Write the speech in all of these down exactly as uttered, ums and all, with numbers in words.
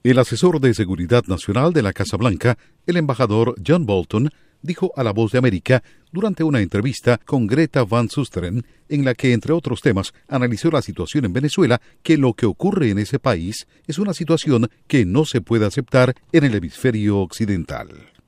El asesor de Seguridad Nacional de la Casa Blanca, el embajador John Bolton, dijo a La Voz de América durante una entrevista con Greta Van Susteren, en la que, entre otros temas, analizó la situación en Venezuela, que lo que ocurre en ese país es una situación que no se puede aceptar en el hemisferio occidental.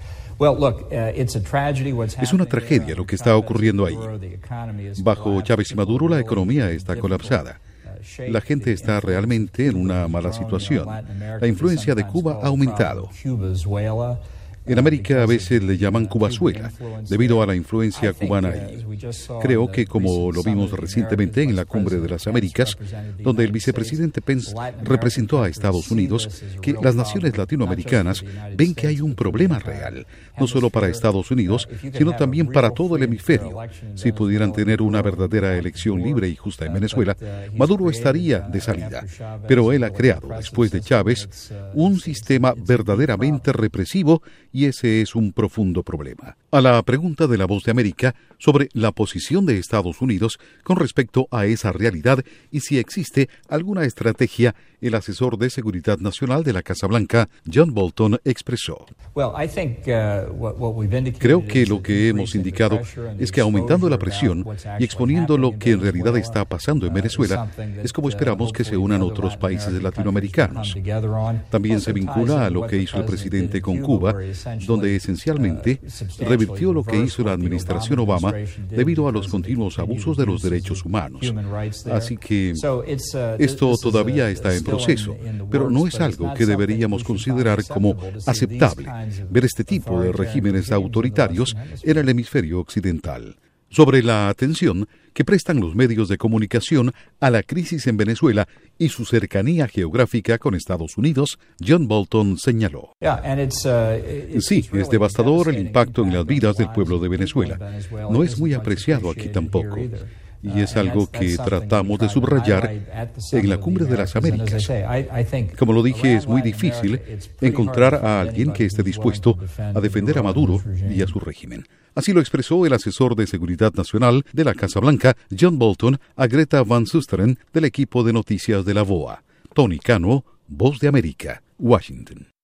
Es una tragedia lo que está ocurriendo ahí. Bajo Chávez y Maduro, la economía está colapsada. La gente está realmente en una mala situación. La influencia de Cuba ha aumentado. En América a veces le llaman Cubazuela, debido a la influencia cubana ahí. Creo que, como lo vimos recientemente en la Cumbre de las Américas, donde el vicepresidente Pence representó a Estados Unidos, que las naciones latinoamericanas ven que hay un problema real, no solo para Estados Unidos, sino también para todo el hemisferio. Si pudieran tener una verdadera elección libre y justa en Venezuela, Maduro estaría de salida. Pero él ha creado, después de Chávez, un sistema verdaderamente represivo, y ese es un profundo problema. A la pregunta de La Voz de América sobre la posición de Estados Unidos con respecto a esa realidad y si existe alguna estrategia, el asesor de Seguridad Nacional de la Casa Blanca, John Bolton, expresó: Creo que lo que hemos indicado es que aumentando la presión y exponiendo lo que en realidad está pasando en Venezuela, es como esperamos que se unan otros países latinoamericanos. También se vincula a lo que hizo el presidente con Cuba, donde esencialmente revirtió lo que hizo la administración Obama debido a los continuos abusos de los derechos humanos. Así que esto todavía está en proceso, pero no es algo que deberíamos considerar como aceptable, ver este tipo de regímenes autoritarios en el hemisferio occidental. Sobre la atención que prestan los medios de comunicación a la crisis en Venezuela y su cercanía geográfica con Estados Unidos, John Bolton señaló: Sí, es devastador el impacto en las vidas del pueblo de Venezuela. No es muy apreciado aquí tampoco. Y es algo que tratamos de subrayar en la Cumbre de las Américas. Como lo dije, es muy difícil encontrar a alguien que esté dispuesto a defender a Maduro y a su régimen. Así lo expresó el asesor de Seguridad Nacional de la Casa Blanca, John Bolton, a Greta Van Susteren del equipo de noticias de la V O A. Tony Cano, Voz de América, Washington.